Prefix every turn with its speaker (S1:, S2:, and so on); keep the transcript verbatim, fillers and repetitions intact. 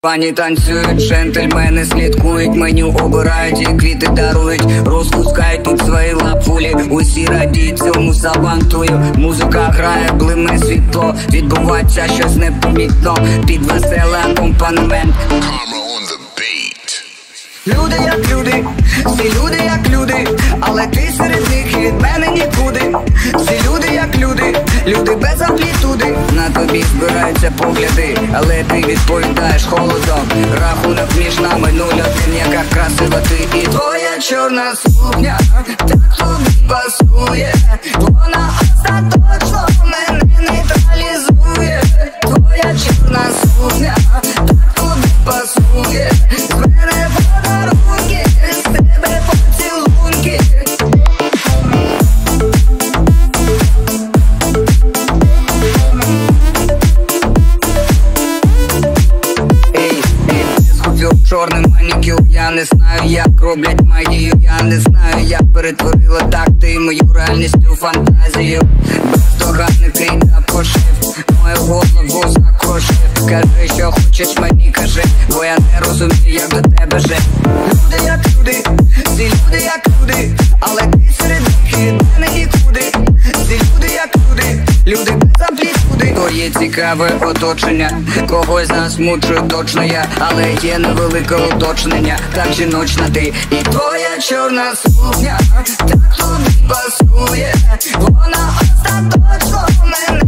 S1: Пані танцюють, джентльмени слідкують, меню обирають і квіти дарують. Розпускають тут свої лапулі, усі радіють цьому сабантую. Музика грає, блиме світло, відбувається щось непомітно під веселий акомпанемент. Люди як люди, всі люди як люди, але ти серед них і від мене нікуди. Всі люди як люди, люди без амплітуди. На тобі збираються погляди, але ти відповідаєш холодом. Рахунок між нами нуль один, яка красива ти і твоя чорна сукня так тобі пасує. Вона остаточно мене нейтралізує. Твоя чорна сукня так тобі пасує. З мене подарунки, з тебе поцілунки. Ей, ей, схопив чорний манікюр. Я не знаю, як роблять магію. Я не знаю, як перетворила так ти мою реальність у фантазію. Бездоганний ти та пошив мою голову закрошив. Кажи, що хочеш, мені кажи, бо я не розумію, як до тебе жити. Люди як люди, всі люди як люди, але ти серед них і від мене нікуди. Всі люди як люди, люди без амплітуди. Твоє цікаве оточення, когось засмучую точно я, але є невелике уточнення, так жіночна ти і твоя чорна сукня так тобі пасує. Вона остаточно мене